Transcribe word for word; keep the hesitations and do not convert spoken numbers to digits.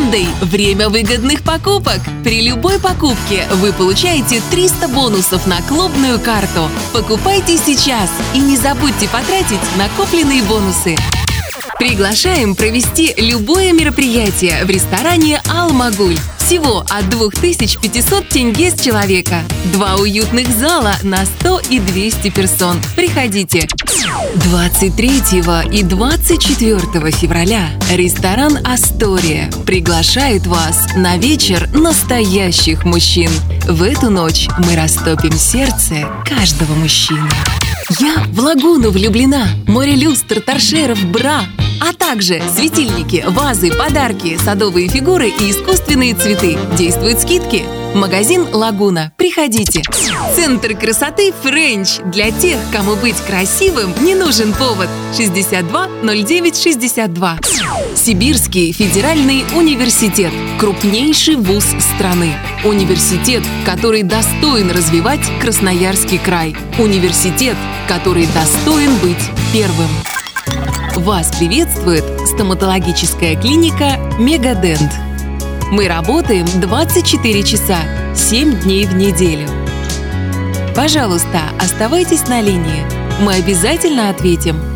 Monday – время выгодных покупок. При любой покупке вы получаете триста бонусов на клубную карту. Покупайте сейчас и не забудьте потратить накопленные бонусы. Приглашаем провести любое мероприятие в ресторане «Алмагуль». Всего от двух тысяч пятисот тенге с человека. Два уютных зала на сто и двести персон. Приходите. двадцать третьего и двадцать четвёртого февраля ресторан «Астория» приглашает вас на вечер настоящих мужчин. В эту ночь мы растопим сердце каждого мужчины. Я в лагуну влюблена. Море люстр, торшеров, бра. А также светильники, вазы, подарки, садовые фигуры и искусственные цветы. Действуют скидки. Магазин «Лагуна». Приходите. Центр красоты «Френч». Для тех, кому быть красивым, не нужен повод. шестьдесят два ноль девять шестьдесят два. Сибирский федеральный университет. Крупнейший вуз страны. Университет, который достоин развивать Красноярский край. Университет, который достоин быть первым. Вас приветствует стоматологическая клиника «Мегадент». Мы работаем двадцать четыре часа, семь дней в неделю. Пожалуйста, оставайтесь на линии. Мы обязательно ответим.